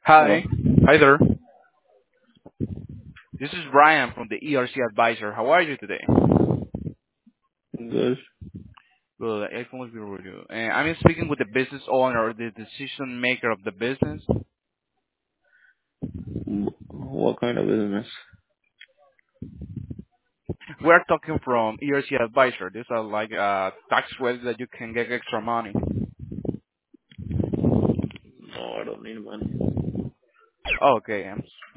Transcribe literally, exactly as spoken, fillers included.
Hi. Hello. Hi there. This is Brian from the E R C Advisor. How are you today? Good. Good. I can be with you. Uh, I'm speaking with the business owner, the decision maker of the business. W- What kind of business? We're talking from E R C Advisor. These are like uh, tax credits that you can get extra money. No, I don't need money. Okay.